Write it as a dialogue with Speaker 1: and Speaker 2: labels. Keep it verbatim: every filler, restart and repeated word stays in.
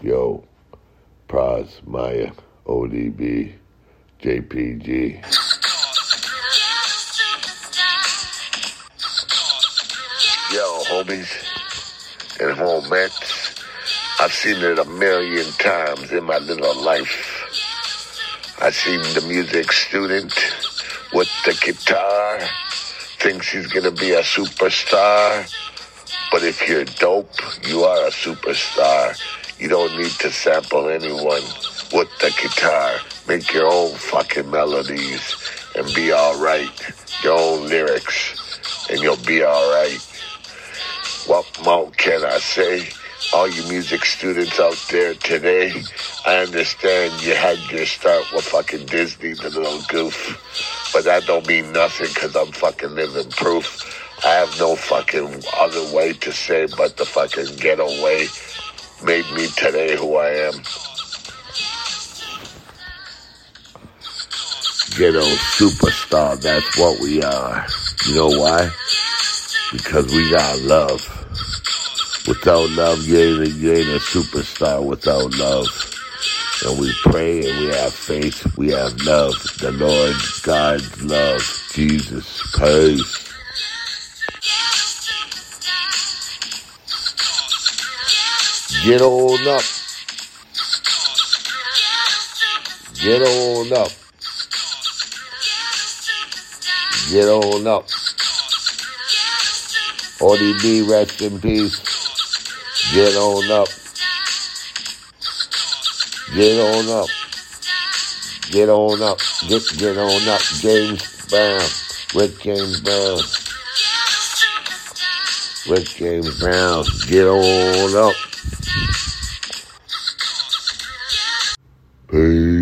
Speaker 1: Yo, Pras, Maya, O D B, J P G. Yo, homies and homettes, I've seen it a million times in my little life. I've seen the music student with the guitar, thinks he's gonna be a superstar. But if you're dope, you are a superstar. You don't need to sample anyone with the guitar. Make your own fucking melodies and be alright. Your own lyrics and you'll be alright. What more can I say? All you music students out there today, I understand you had your start with fucking Disney, the little goof. But that don't mean nothing because I'm fucking living proof. I have no fucking other way to say but the fucking getaway made me today who I am. Ghetto superstar, that's what we are. You know why? Because we got love. Without love, you ain't, a, you ain't a superstar without love. And we pray and we have faith, we have love. The Lord, God's love, Jesus Christ. Get on up. Get on up. Get on up. O D B, rest in peace. Get on up. Get on up. Get on up. Get, get on up. James Brown. Rick James Brown. Rick James Brown. Get on up. Peace.